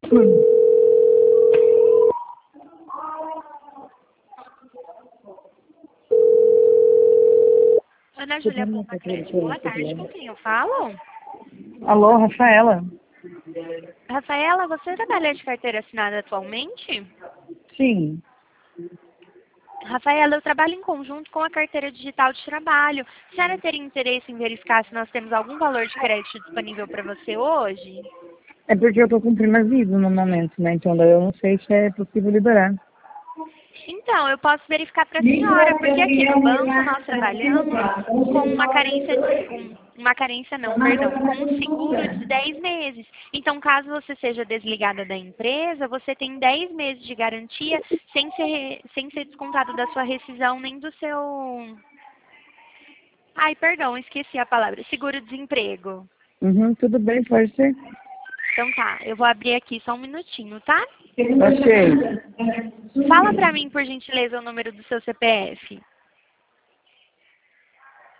Ana Júlia Pompa Crédito, boa tarde, com quem eu falo? Alô, Rafaela? Rafaela, você trabalha de carteira assinada atualmente? Sim. Rafaela, eu trabalho em conjunto com a carteira digital de trabalho. A senhora teria interesse em verificar se nós temos algum valor de crédito disponível para você hoje? É porque eu tô cumprindo aviso no momento, né? Então daí eu não sei se é possível liberar. Então, eu posso verificar para a senhora, porque aqui no banco nós trabalhamos com uma carência uma carência não, perdão, com um seguro de 10 meses. Então, caso você seja desligada da empresa, você tem 10 meses de garantia sem ser descontado da sua rescisão nem do seu... Ai, perdão, esqueci a palavra. Seguro-desemprego. Uhum, tudo bem, pode ser. Então tá, eu vou abrir aqui só um minutinho, tá? Achei. Fala pra mim, por gentileza, o número do seu CPF.